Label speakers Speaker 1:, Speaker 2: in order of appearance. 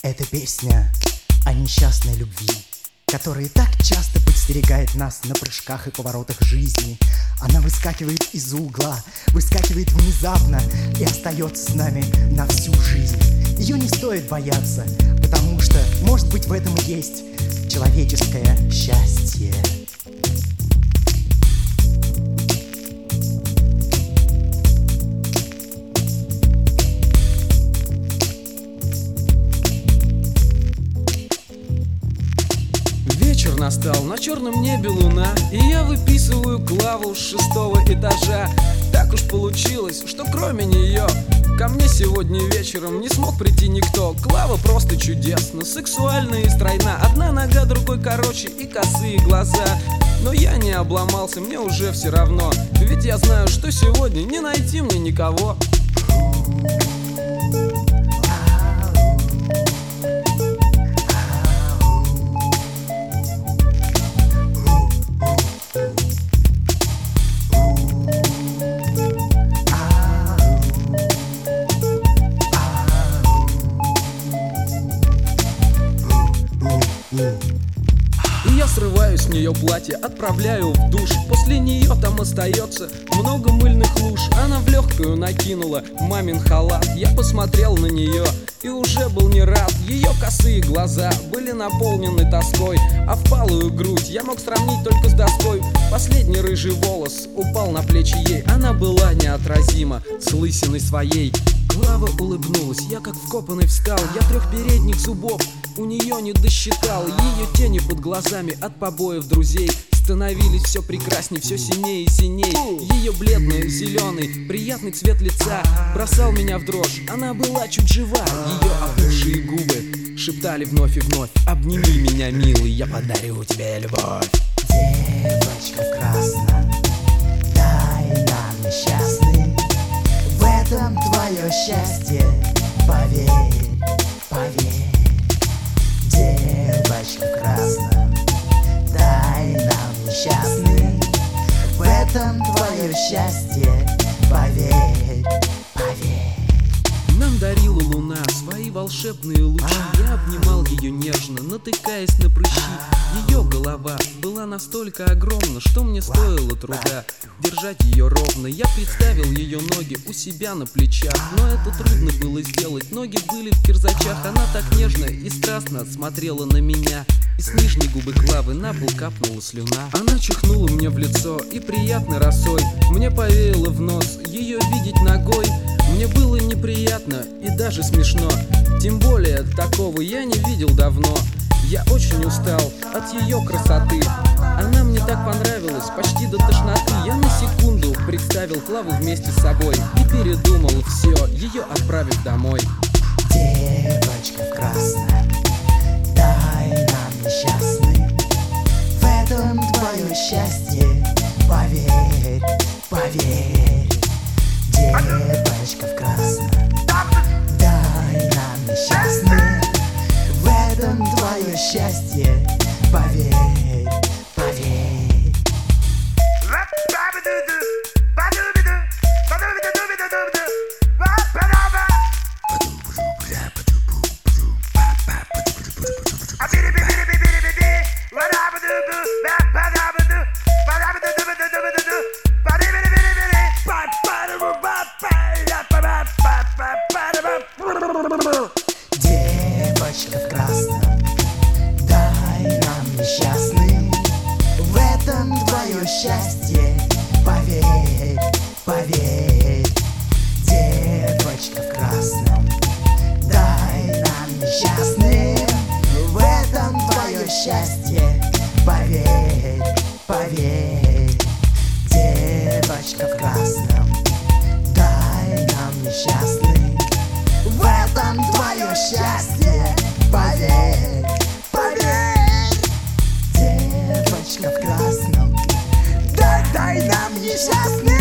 Speaker 1: Это песня о несчастной любви, которая так часто подстерегает нас на прыжках и поворотах жизни. Она выскакивает из-за угла, выскакивает внезапно и остается с нами на всю жизнь. Ее не стоит бояться, потому что, может быть, в этом и есть человеческое счастье.
Speaker 2: Вечер настал, на черном небе луна, и я выписываю Клаву с 6-го этажа. Так уж получилось, что кроме нее ко мне сегодня вечером не смог прийти никто. Клава просто чудесна, сексуальна и стройна. Одна нога, другой короче и косые глаза. Но я не обломался, мне уже все равно, ведь я знаю, что сегодня не найти мне никого. И я срываю с нее платье, отправляю в душ. После нее там остается много мыльных луж. Она в легкую накинула мамин халат. Я посмотрел на нее и уже был не рад. Ее косые глаза были наполнены тоской, а впалую грудь я мог сравнить только с доской. Последний рыжий волос упал на плечи ей. Она была неотразима с лысиной своей. Клава улыбнулась, я как вкопанный встал. Я 3 передних зубов у нее не досчитал. Ее тени под глазами от побоев друзей становились все прекрасней, все синее и синей. Ее бледный, зеленый, приятный цвет лица бросал меня в дрожь. Она была чуть жива, ее опухшие губы шептали вновь и вновь: обними меня, милый, я подарю тебе любовь.
Speaker 1: Девочка в красном, дай нам несчастный, в этом твое счастье, поверь, поверь. Девочка в красном, дай нам несчастный, в этом твое счастье, поверь, поверь.
Speaker 2: Нам дарила луна свои волшебные лучи. Я обнимал ее нежно, натыкаясь на прыщи. Ее голова была настолько огромна, что мне стоило труда держать ее ровно. Я представил ее ноги у себя на плечах, но это трудно было сделать. Ноги были в кирзачах. Она так нежно и страстно смотрела на меня, и с нижней губы Клавы на пол капнула слюна. Она чихнула мне в лицо и приятной росой мне повеяло в нос ее видеть ногой. Мне было неприятно и даже смешно, тем более такого я не видел давно. Я очень устал от ее красоты, она мне так понравилась, почти до тошноты. Я на секунду представил Клаву вместе с собой и передумал все, ее отправив домой.
Speaker 1: Девочка в красном, дай нам несчастный, в этом твое счастье, поверь, поверь. Девочка в красном, дай нам несчастный, в этом твое счастье, поверь, поверь. Девочка в красном, дай нам несчастный, в этом твое счастье, поверь, поверь. Девочка в красном, дай нам несчастный, в этом твое счастье, поверь, поверь. Девочка в красном, дай нам несчастный, в этом твое счастье, поверь, поверь. Девочка в красном, дай нам несчастный.